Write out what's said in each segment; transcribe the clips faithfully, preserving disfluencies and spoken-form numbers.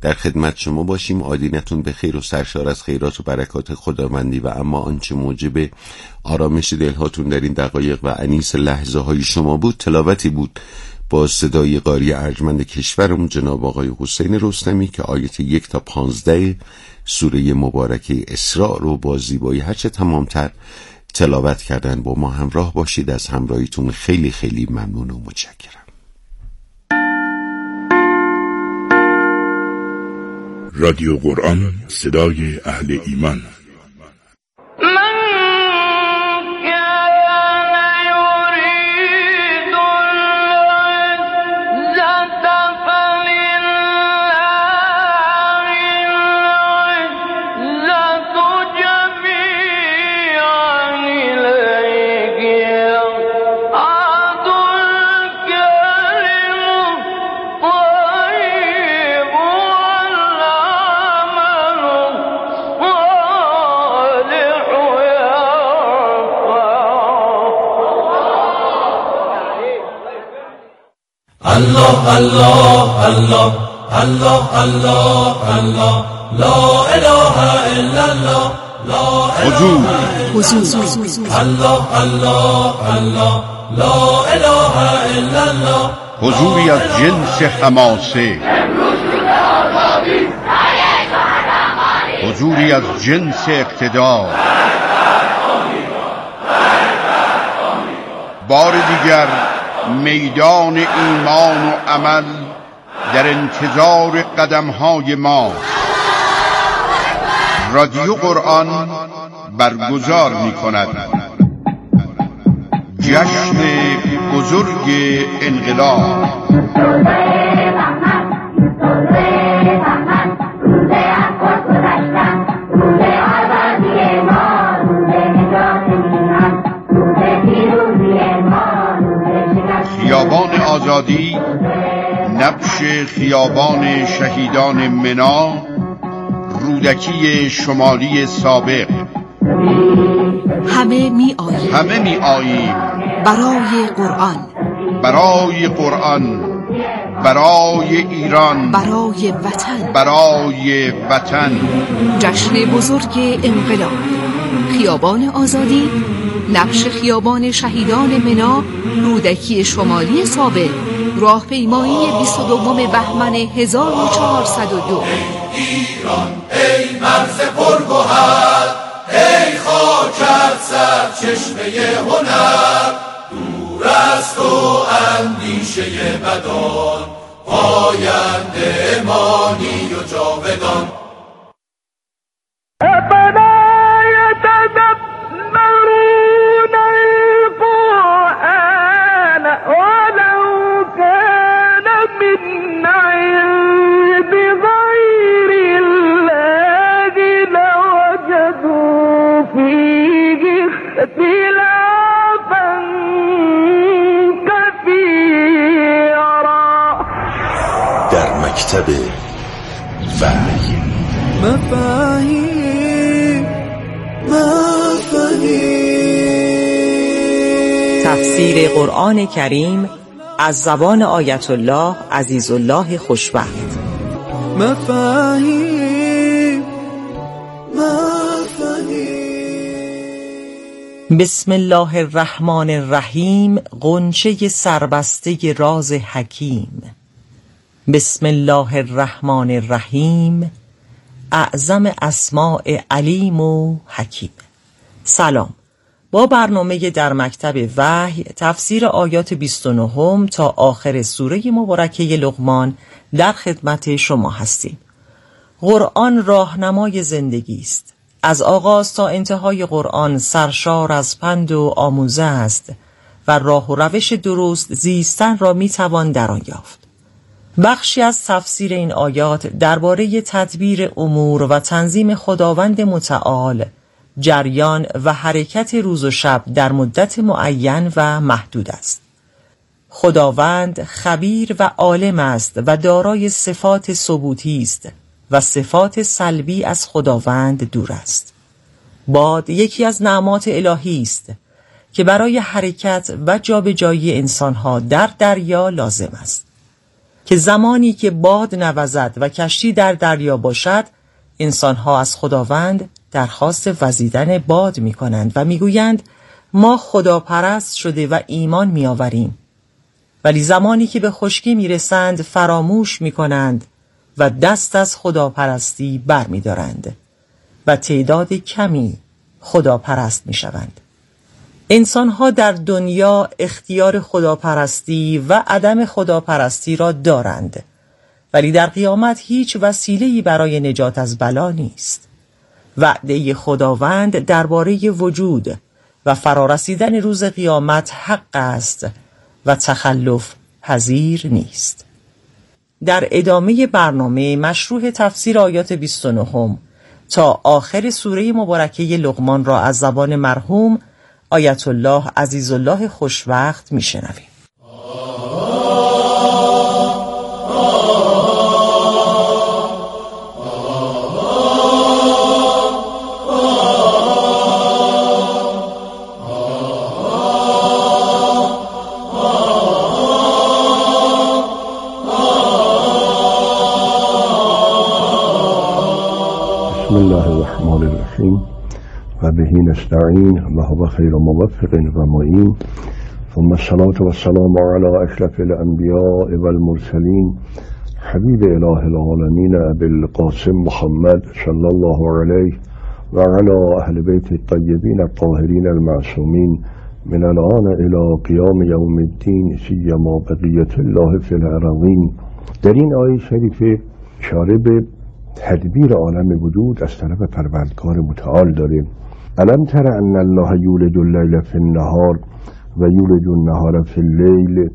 در خدمت شما باشیم. آدینتون به خیر و سرشار از خیرات و برکات خداوندی و اما آنچه موجب آرامش دلهاتون در این دقایق و انیس لحظه های شما بود، تلاوتی بود با صدای قاری ارجمند کشورم جناب آقای حسین رستمی که آیت یک تا پانزده سوره مبارکه اسراء رو با زیبایی هرچه تمامتر تلاوت کردن. با ما همراه باشید. از همراهیتون خیلی خیلی ممنون و متشکرم. رادیو قرآن، صدای اهل ایمان. الله الله الله الله الله الله لا اله الا الله لا حضور حضور الله الله الله لا اله الا الله. حضوری از جنس حماسه، حضوری از جنس اقتدار. بار دیگر میدان ایمان و عمل در انتظار قدم‌های ما. رادیو قرآن برگزار می‌کند جشن بزرگ انقلاب. خیابان آزادی، نبش خیابان شهیدان منا، رودکی شمالی سابق. همه می آییم همه می آییم برای قرآن، برای قرآن، برای ایران، برای وطن، برای وطن. جشن بزرگ انقلاب. خیابان آزادی، نبش خیابان شهیدان منا، رودکی شمالی سابق، راهپیمایی بیست و دوم بهمن هزار و چهارصد و دو. ایران ای مرز پرگوهر، ای خاکت سرچشمه هنر، دور است و اندیشه بدان، پاینده مانی و جاودان. در مکتب وحی مفاهیم مفاهیم تفسیر قرآن کریم از زبان آیت الله عزیزالله خوشبخت. مفاهیم مفاهیم. بسم الله الرحمن الرحیم. غنچه سربسته راز حکیم. بسم الله الرحمن الرحیم. اعظم اسماء علیم و حکیم. سلام. با برنامه در مکتب وحی تفسیر آیات بیست و نه تا آخر سوره مبارکه لقمان در خدمت شما هستیم. قرآن راهنمای زندگی است. از آغاز تا انتهای قرآن سرشار از پند و آموزه است و راه و روش درست زیستن را میتوان در آن یافت. بخشی از تفسیر این آیات درباره تدبیر امور و تنظیم خداوند متعال، جریان و حرکت روز و شب در مدت معین و محدود است. خداوند خبیر و عالم است و دارای صفات ثبوتی است و صفات سلبی از خداوند دور است. باد یکی از نعمات الهی است که برای حرکت و جابجایی انسانها در دریا لازم است. که زمانی که باد نوزد و کشتی در دریا باشد، انسانها از خداوند درخواست وزیدن باد می کنند و می گویند ما خداپرست شده و ایمان می آوریم. ولی زمانی که به خشکی می رسند فراموش می کنند و دست از خداپرستی بر می دارند و تعداد کمی خداپرست می شوند. انسانها در دنیا اختیار خداپرستی و عدم خداپرستی را دارند، ولی در قیامت هیچ وسیله‌ای برای نجات از بلا نیست. وعده خداوند درباره وجود و فرارسیدن روز قیامت حق است و تخلف پذیر نیست. در ادامه برنامه مشروع تفسیر آیات بیست و نه تا آخر سوره مبارکه لقمان را از زبان مرحوم آیت الله عزیزالله خوشوقت میشنویم. بسم الله الرحمن الرحیم و به نستعین و هو خیر موفق و معین، ثم الصلاة والسلام علی اشرف الانبیاء والمرسلین حبیب اله العالمین ابی القاسم محمد صلی الله علیه و علی اهل بیت الطیبین الطاهرین المعصومین من الان الی قیام یوم الدین، سیما بقیة الله فی الارضین. در این آیه شریفه اشاره به تدبیر عالم وجود از طرف پروردگار متعال داریم. الم تر ان الله یولج اللیل فی النهار و یولج النهار فی اللیل.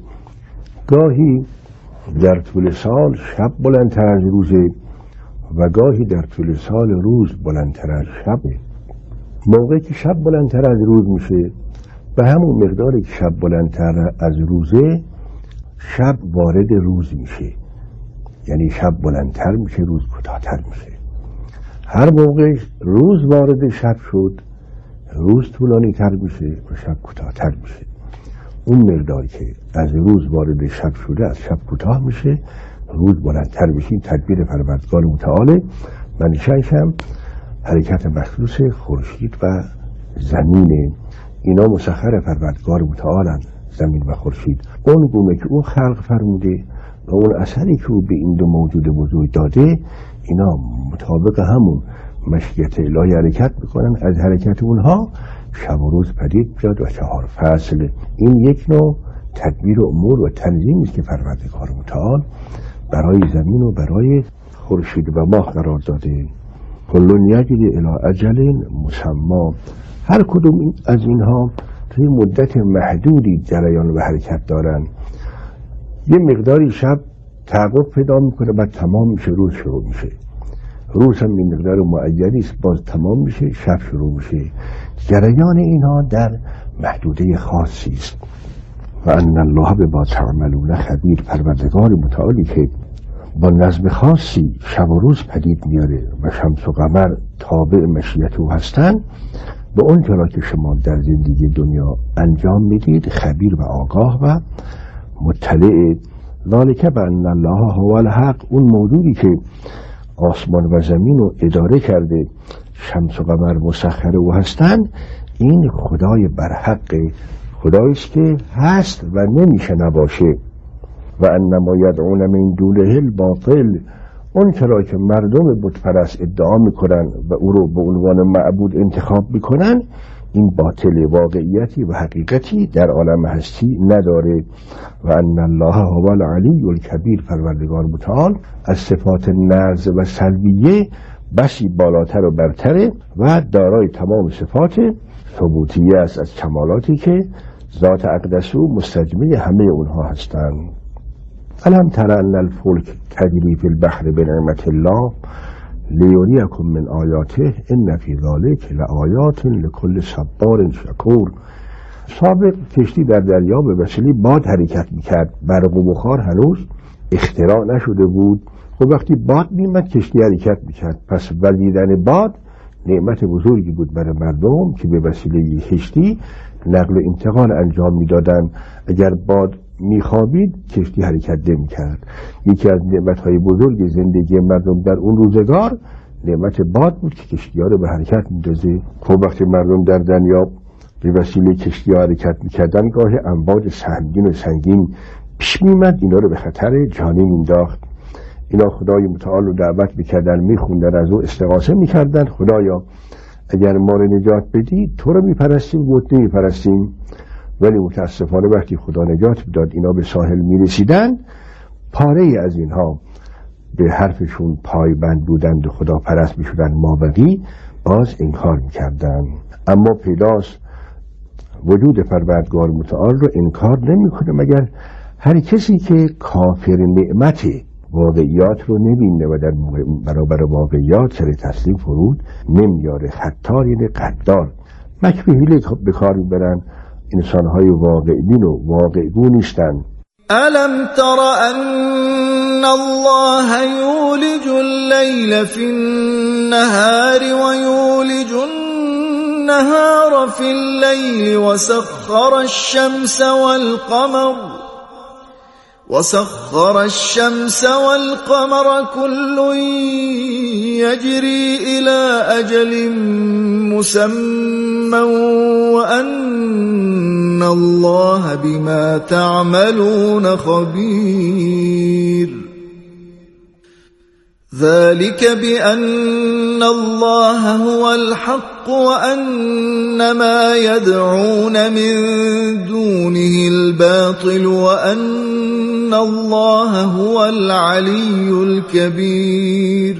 گاهی در طول سال شب بلندتر از روزه و گاهی در طول سال روز بلندتر از شبه. موقعی که شب بلندتر از روز میشه، به همون مقداری که شب بلندتر از روزه شب وارد روز میشه، یعنی شب بلندتر میشه روز کوتاه‌تر میشه. هر موقع روز وارد شب شد، روز طولانی تر میشه و شب کوتاه‌تر میشه. اون مقداری که از روز وارد شب شده از شب کوتاه میشه، روز بلندتر میشه. این تدبیر پروردگار متعاله. منشأش هم حرکت مخصوص خورشید و زمینه. اینا مسخر پروردگار متعالن، زمین و خورشید. اون گونه که او خلق فرموده و اون اثری که او به این دو موجود بزرگ داده، اینا مطابق همون مشیت الهی حرکت میکنن. از حرکت اونها شب و روز پدید بیاد و چهار فصل. این یک نوع تدبیر امور و تنظیمی است که پروردگار متعال برای زمین و برای خورشید و ماه قرار داده. کل یجری الی اجل مسمی. هر کدوم از اینها توی مدت محدودی جریان و حرکت دارن. یه مقداری شب تعقب پیدا میکنه، بعد تمام میشه، روز شروع میشه. روز هم این مقدار معینی است، باز تمام میشه، شب شروع میشه. جریان اینها در محدوده خاصی است. و ان الله بما تعملون خبیر. پروردگار متعالی که با نظم خاصی شب و روز پدید میاره و شمس و قمر تابع مشیت او هستن، به اون چرا که شما در زندگی دنیا انجام میدید خبیر و آگاه و مطلع. ذالک بان الله هو الحق. اون موجودی که آسمان و زمین رو اداره کرده، شمس و قمر مسخر او هستند، این خدای برحق، خدایی است که هست و نمیشه نباشه. و انما یدعون من دونه الباطل. اون چرا که مردم بتپرست ادعا میکنن و او رو به عنوان معبود انتخاب میکنن، این باطل، واقعیتی و حقیقتی در عالم هستی نداره. و ان الله هو العلی الکبیر. پروردگار متعال از صفات نقض و سلبیه بسی بالاتر و برتره و دارای تمام صفات ثبوتیه است، از کمالاتی که ذات اقدس او مستجمع همه اونها هستند. الم تر ان الفلک تجری فی البحر بنعمت الله لیریکم من آیاته ان فی ذلک لآیات لکل صبار شکور. سابق کشتی در دریا به وسیله باد حرکت میکرد. برق و بخار هنوز اختراع نشده بود. و وقتی باد میمد کشتی حرکت میکرد. پس وزیدن باد نعمت بزرگی بود برای مردم که به وسیله کشتی نقل و انتقال انجام میدادن. اگر باد میخوابید کشتی حرکت نمی‌کرد. یکی از نعمت‌های بزرگ زندگی مردم در اون روزگار نعمت باد بود که کشتی‌ها رو به حرکت می‌اندازه. خب وقتی مردم در دنیا به وسیله کشتی‌ها حرکت می‌کردن گاهی امواج سنگین و سنگین پیش می‌آمد، اینا رو به خطر جانی می‌انداخت. اینا خدای متعال رو دعوت می‌کردن، می‌خوندن، از او استغاثه می‌کردن: خدایا اگر ما رو نجات بدی تو رو می‌پرستیم، بت نمی‌پرستیم. ولی متاسفانه وقتی خدا نجات داد اینا به ساحل می‌رسیدن، پاره از اینها به حرفشون پایبند بودند و خدا پرست می‌شدن، مابقی باز انکار می‌کردن. اما پیداست وجود پروردگار متعال رو انکار نمی‌کنه مگر هر کسی که کافر نعمت واقعیات رو نبینه و در برابر واقعیات سر تسلیم فرود نمیاره. خطار یعنی قدار. مکر حیله به کار میبرن، انسان‌های واقع‌بین و واقع‌گو نیستن. ألم تر أن الله يولج الليل في النهار ويولج النهار في الليل وسخر الشمس والقمر وسخر الشمس والقمر كل يجري إلى أجل مسمى وأن الله بما تعملون خبير ذلك بأن الله هو الحق وأن ما يدعون من دونه الباطل وأن الله هو العلي الكبير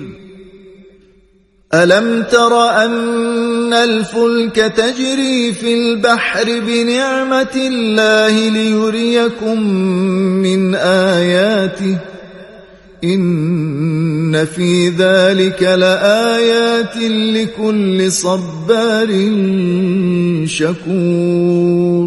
ألم تر أن الفلك تجري في البحر بنعمة الله ليريكم من آياته إن في ذلك لآيات لكل صبار شكور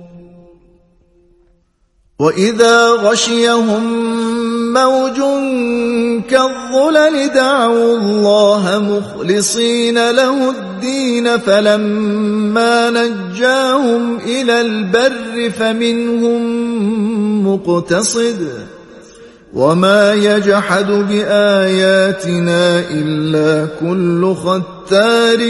وإذا غشيهم موج كالظلل دعوا الله مخلصين له الدين فلما نجاهم إلى البر فمنهم مقتصد وما يجحد بآياتنا إلا كل ختار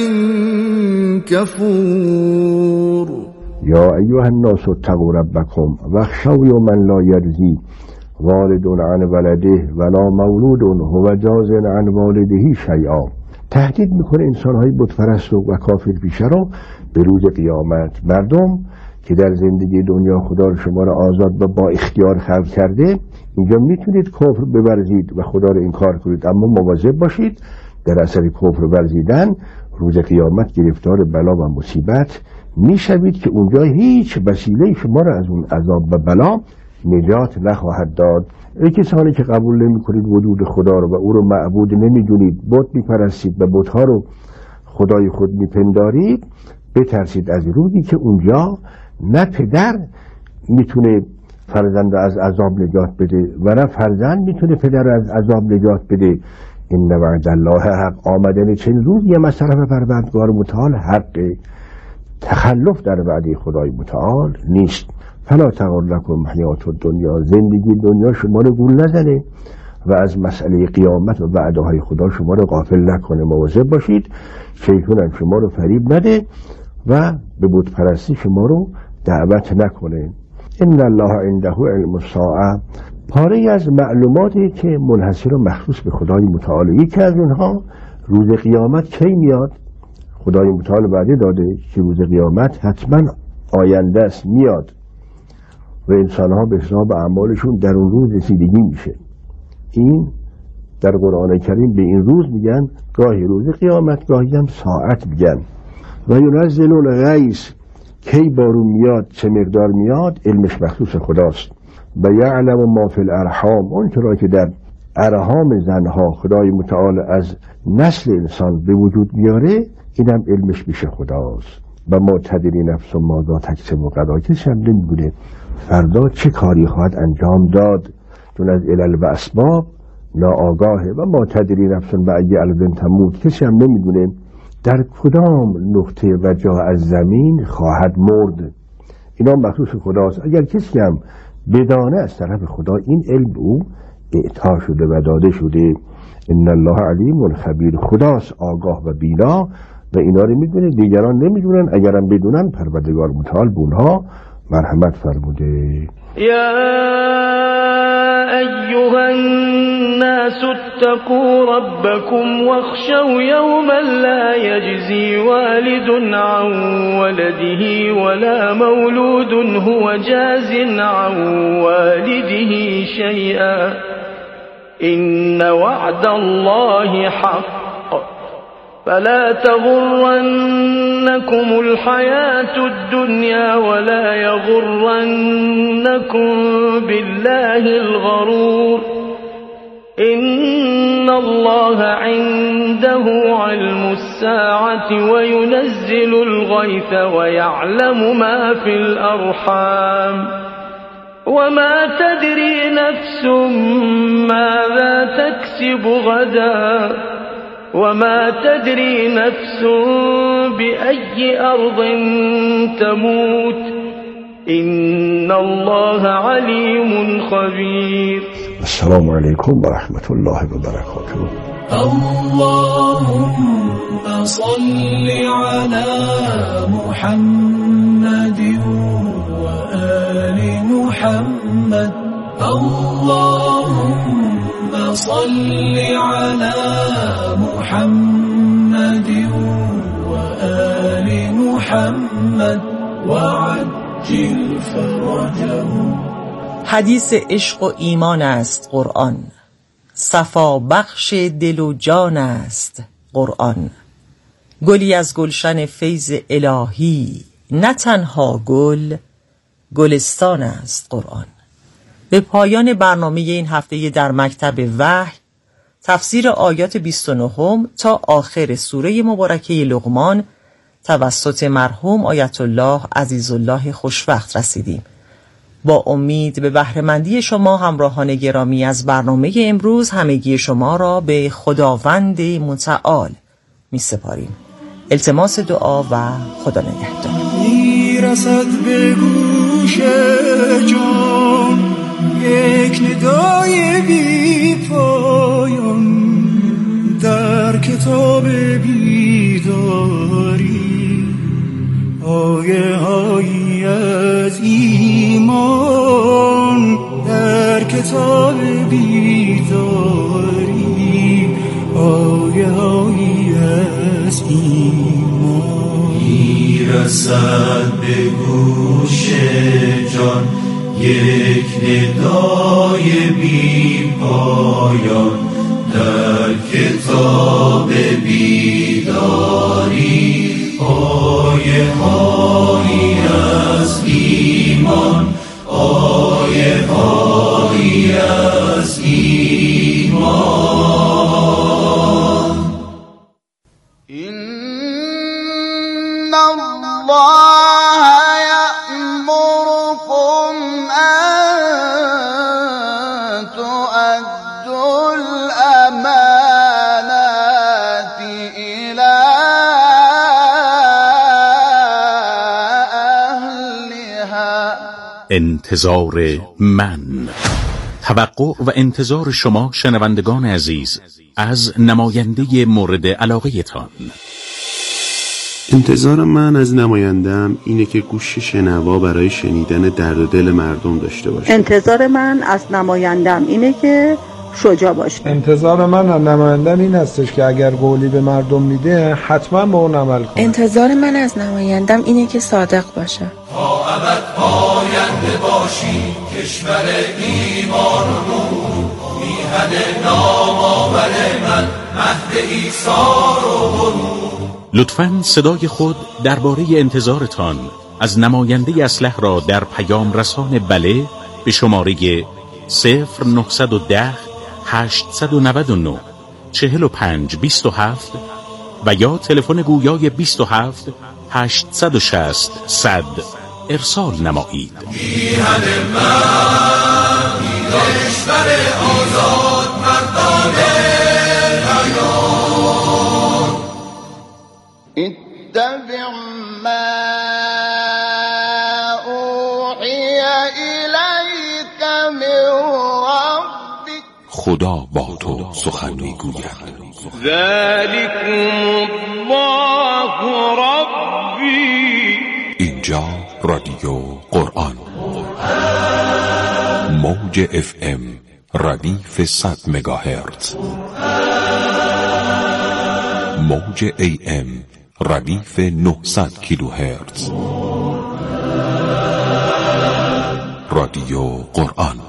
كفور یا ایها الناس اتقوا ربکم واخشوا یوما لا یجزی والد عن ولده ولا مولود هو جاز عن والده شیئا. تهدید میکنه انسانهای بتپرست و کافر پیشه رو به روز قیامت. مردم که در زندگی دنیا خدا شما را آزاد و با اختیار خلق کرده، اینجا میتونید کفر بورزید و خدا را انکار کنید، اما مواظب باشید در اثر کفر ورزیدن روز قیامت گرفتار بلا و مصیبت میشوید که اونجا هیچ وسیله شما را از اون عذاب و بلا نجات نخواهد داد. ای کسانی که قبول نمی کنید وجود خدا رو و او رو معبود نمی دونید، بت می پرستید و بت‌ها رو خدای خود می پندارید، بترسید از روزی که اونجا نه پدر میتونه فرزند از عذاب نجات بده و نه فرزند میتونه پدر از عذاب نجات بده. این وعد الله حق. آمدن چنین روزی هم از طرف پروردگار متعال حق، تخلف در وعده خدای متعال نیست. فلا تغرکم حیات الدنیا، زندگی دنیا شما رو گول نزنه و از مسئله قیامت و وعده های خدا شما رو غافل نکنه. مواظب باشید شیطان هم شما رو فریب نده و به بت پرستی شما رو دعوت نکنه. ان الله عنده علم الساعه، پاره از معلوماتی که منحصر و مخصوص به خدای متعال. یکی از اونها روز قیامت کی میاد. خدای متعال وعده داده که روز قیامت حتما آینده است، میاد و انسانها به حساب اعمالشون در اون روز رسیدگی میشه. این در قرآن کریم به این روز میگن گاهی روز قیامت، گاهی هم ساعت میگن. و ینزل الغیث، کی بارون میاد، چه مقدار میاد، علمش مخصوص خداست. و یعلم ما فی الارحام، اون چرا که در ارحام زنها خدای متعال از نسل انسان به وجود میاره، اینم علمش میشه خداست. و ما تدری نفس و ماذا تکسب و غدا، کسی هم نمیدونه فردا چه کاری خواهد انجام داد، چون از علل و اسباب ناآگاهه. و ما تدری نفس و ای ارض تموت، کسی هم نمیدونه در کدام نقطه و جا از زمین خواهد مرد. اینا مخصوص خداست. اگر کسی هم بدانه از طرف خدا این علم به او اعطا شده و داده شده. ان الله علیم خبیر، خداست آگاه و بینا و اینا رو میدونه، دیگران نمیدونن. اگرم بدونن پروردگار متعال به اونها مرحمت فرموده. یا ایها الناس اتقوا ربكم واخشوا یوما لا یجزی والد عن ولده ولا مولود هو جاز عن والده شیئا إن وعد الله حق فلا تغرنكم الحياة الدنيا ولا يغرنكم بالله الغرور إن الله عنده علم الساعة وينزل الغيث ويعلم ما في الأرحام وما تدري نفس ماذا تكسب غدا وما تدري نفس بأي أرض تموت إن الله عليم خبير. السلام عليكم ورحمة الله وبركاته. اللهم صل على محمد وآل محمد. اللهم صل على محمد وآل محمد وعجل فرجهم. حدیث عشق و ایمان است قرآن، صفا بخش دل و جان است قرآن. گلی از گلشن فیض الهی، نه تنها گل گلستان است قرآن. به پایان برنامه این هفته در مکتب وحی، تفسیر آیات بیست و نه تا آخر سوره مبارکه لقمان توسط مرحوم آیت الله عزیزالله خوشوقت رسیدیم. با امید به بهره‌مندی شما همراهان گرامی از برنامه امروز، همگی شما را به خداوند متعال می سپاریم. التماس دعا و خدا نگهدار. میرسد به گوش جان یک ندای بی پایان در کتاب بیداری، آیه هایی از ایمان در کتاب بیداری، آیه هایی از ایمان. میرسد به گوش جان یک ندای بی پایان در کتاب بیداری، آیه هایی از ایمان، آیه هایی از ایمان. این الله یأمرکم ان تؤدوا الامانات الی انتظار من، توقع و انتظار شما شنوندگان عزیز از نماینده مورد علاقه تان. انتظار من از نمایندم اینه که گوش شنوا برای شنیدن درد و دل مردم داشته باشه. انتظار من از نمایندم اینه که شجاع باشه. انتظار من از نمایندم این هستش که اگر قولی به مردم میده حتما به اون عمل کنه. انتظار من از نمایندم اینه که صادق باشه. تا ابد پاینده باشی کشور ایمان و نور، میهن نامآور من مهد ایثار و غرور. لطفاً صدای خود درباره انتظارتان از نماینده اصلح را در پیام رسان بله به شماره صفر نهصد و ده هشتصد و نود و نه چهل و پنج بیست و هفت و یا تلفن گویای بیست و هفت هشتصد و شصت صد ارسال نمایید. میهن من کشور آزاد مردانه نیام. اتبع ما اوحی الیک خدا با تو سخن میگوید. ذلكم الله ربی. اینجا رادیو قرآن، موج اف ام ردیف صد مگاهرتز، موج ای ام ردیف نهصد کیلوهرتز. رادیو قرآن.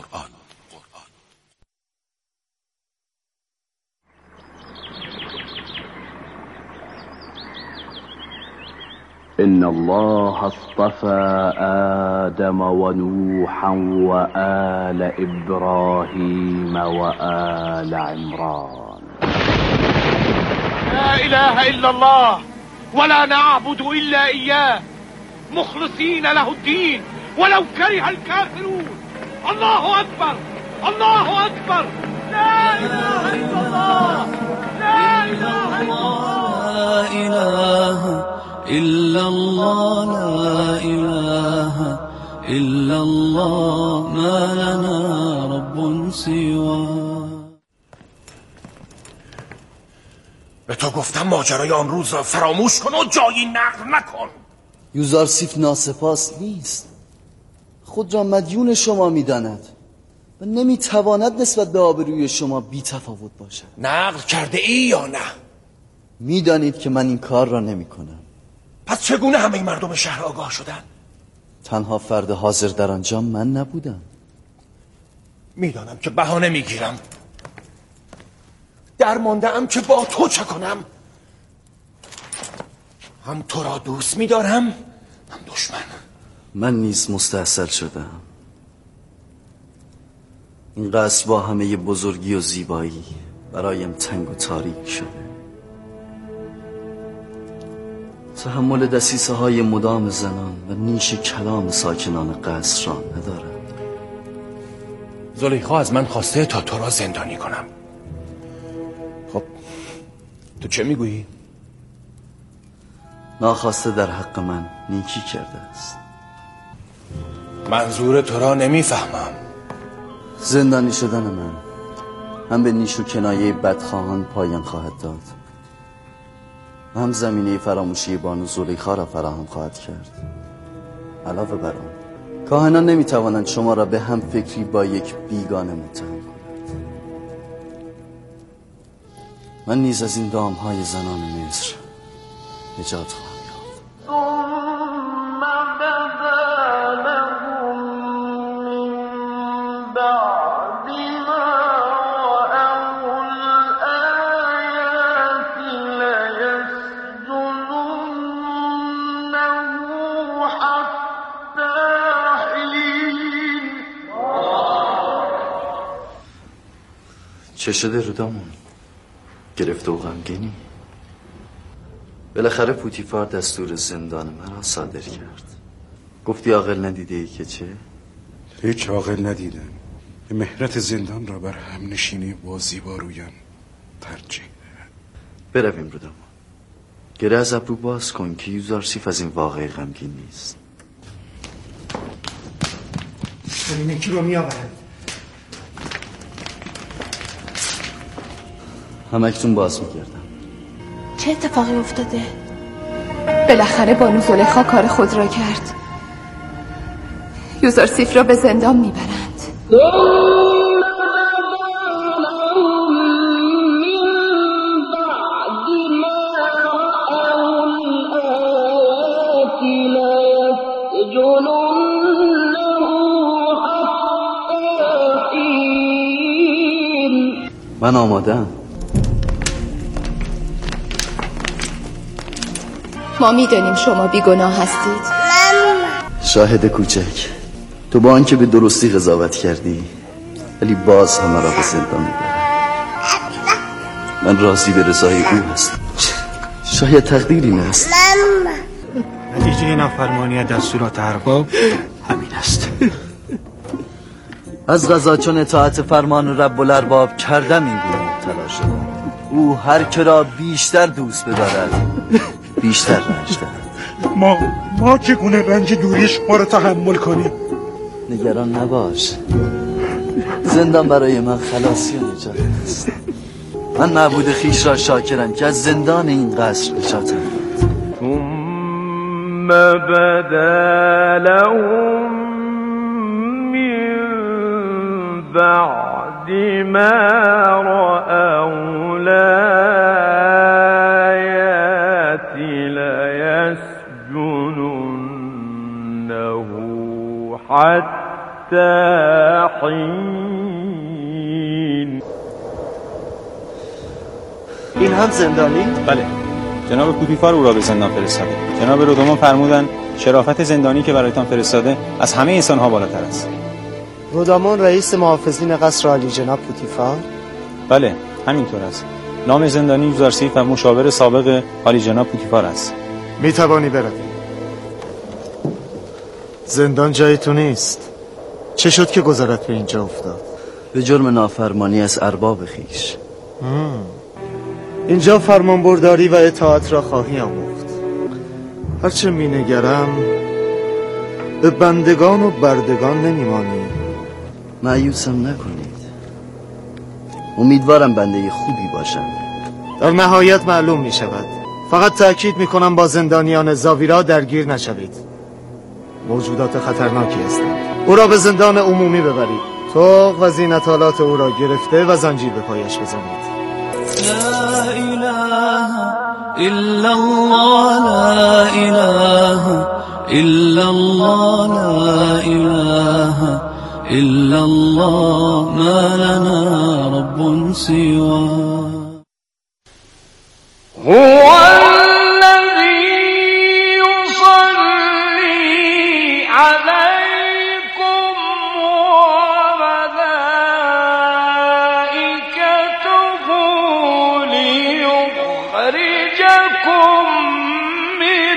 إن الله اصطفى آدم ونوحا وآل إبراهيم وآل عمران. لا إله إلا الله ولا نعبد إلا إياه مخلصين له الدين ولو كره الكافرون. الله أكبر الله أكبر. لا إله إلا الله لا إله إلا الله لا إله إلا الله لا إله إلا الله ما لنا رب سواه. به تو گفتم ماجرای آن روز را فراموش کن و جایی نقل نکن. یوزارسیف ناسپاس نیست، خود را مدیون شما می‌داند و نمی‌تواند نسبت به آبروی شما بی تفاوت باشد. نقل کرده ای یا نه؟ می‌دانید که من این کار را نمی‌کنم. پس چگونه همه مردم شهر آگاه شدن؟ تنها فرد حاضر در آنجا من نبودم. میدانم که بهانه میگیرم، در مانده ام که با تو چه کنم. هم تو را دوست میدارم هم دشمن. من نیز مستحصل شدم. این قصر با همه بزرگی و زیبایی برایم تنگ و تاریک شده. تحمل دسیسه های مدام زنان و نیش کلام ساکنان قصر را ندارم. زلیخا از من خواسته تا تو را زندانی کنم. خب تو چه میگویی؟ ناخواسته در حق من نیکی کرده است. منظور تو را نمیفهمم. زندانی شدن من هم به نیش و کنایه بدخواهان پایان خواهد داد، هم زمینه فراموشی بانو زلیخا را فراهم خواهد کرد. علاوه بر آن کاهنان نمیتوانند شما را به هم فکری با یک بیگانه متهم کنند. من نیز از این دامهای زنان مصر نجات خواهم یافت. چه شده رودامون؟ گرفته و غمگینی؟ بالاخره پوتیفار دستور زندان مرا صادر کرد. گفتی عاقل ندیده ای که چه؟ هیچ عاقل ندیدم. به مهرت زندان را بر هم نشینی با زیبارویان ترجیح دهد. برویم رودامون. گره از ابرو باز کن که یوزارسیف از این واقعی غمگین نیست. ببینه کی رو می آورد. همکنون باز می‌کردم. چه اتفاقی افتاده؟ بالاخره بانو زلیخا کار خود را کرد. یوزارسیف را به زندان میبرند. من آمادم. ما میدانیم شما بیگناه هستید. شاهد کوچک، تو با آنکه به درستی قضاوت کردی ولی باز همه را به زندان میبری. من راضی به رضای او هستم. شاید تقدیر این است. نتیجه نافرمانی دستورات ارباب همین است. از قضا چون اطاعت فرمان رب الارباب کردم این گونه مبتلا شدم. او هر که را بیشتر دوست بدارد بیشتر رنج دارد. ما ما چگونه رنج دوری شما را تحمل کنیم؟ نگران نباش، زندان برای من خلاصی و نجات است. من معبود خیش را شاکرم که از زندان این قصر نجاتم داد. ثم بدا لهم من بعد ما رأوا الآیات لیسجننه حتی حین. این هم زندانی؟ بله، جناب پوتیفار او را به زندان فرستاده. جناب رودومان فرمودند شرافت زندانی که برایتان فرستاده از همه انسان‌ها بالاتر است. رودامان رئیس محافظین قصر عالی جناب پوتیفار؟ بله، همینطور است. نام زندانی یوزارسیف و مشاور سابق عالی جناب پوتیفار است. می توانی بروی. زندان جای تو نیست. چه شد که گذرت به اینجا افتاد؟ به جرم نافرمانی از ارباب خیش. اینجا فرمانبرداری و اطاعت را خواهی آموخت. هرچه می نگرم به بندگان و بردگان نمیمانی. مایوسم نکنید. امیدوارم بنده خوبی باشم. در نهایت معلوم می شود. فقط تأکید می کنم با زندانیان زاویرا درگیر نشوید. موجودات خطرناکی هستند. او را به زندان عمومی ببرید. طوق و زینتالات او را گرفته و زنجیر به پایش بزنید. لا إله إلا الله لا إله إلا الله لا إله إلا الله ما لنا رب سواه هو الذي يصلي عليكم وملائكته ليخرجكم من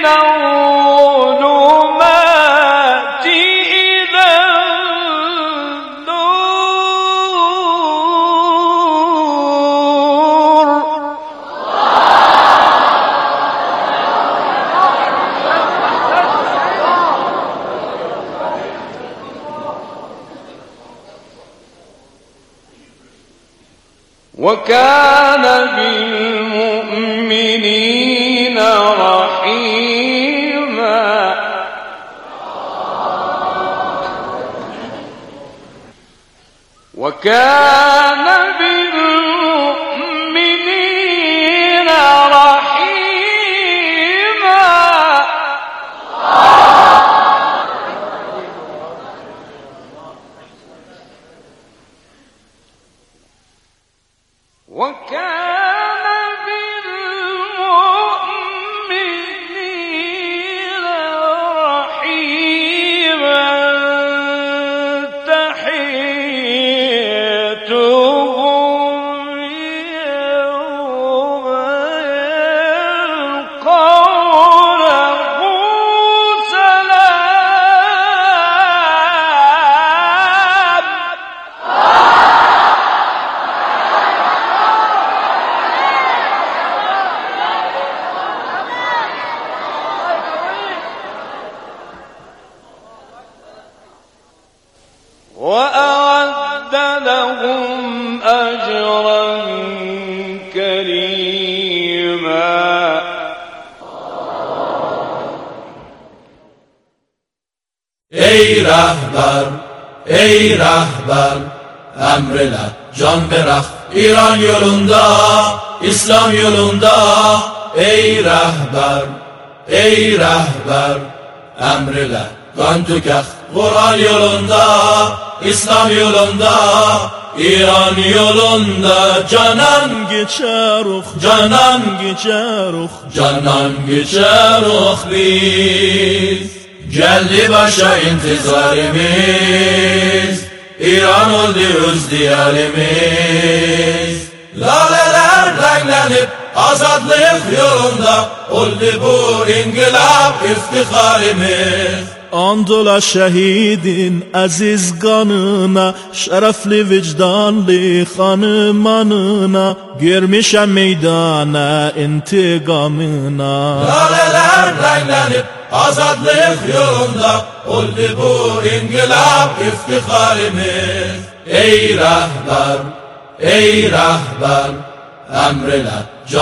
الظلمات إلى النور. وكان بالمؤمنين رحيما. وكان بالمؤمنين رحيما. وكان بالمؤمنين رحيما. تحيتهم يوم يلقونه سلام. وأعد لهم أجرا كريما. ای رهبر ای رهبر emrele can bırak İran yolunda İslam yolunda ey rehber ey rehber emrele kan tükek Kur'an yolunda İslam yolunda İran yolunda canan geçer oh canan geçer oh canan geçer oh biz geldi başa intizarimiz İran oldu öz diyarimiz laleler renklenip azadlık yolunda oldu bu inkılap iftiharimiz. Andola şehidin aziz kanına, şerefli vicdanlı hanımanına, girmişem meydana intikamına. Laleler renklenip azadlık yolunda oldu bu inkılap iftiharimiz. ای رهبر ای رهبر امر لجام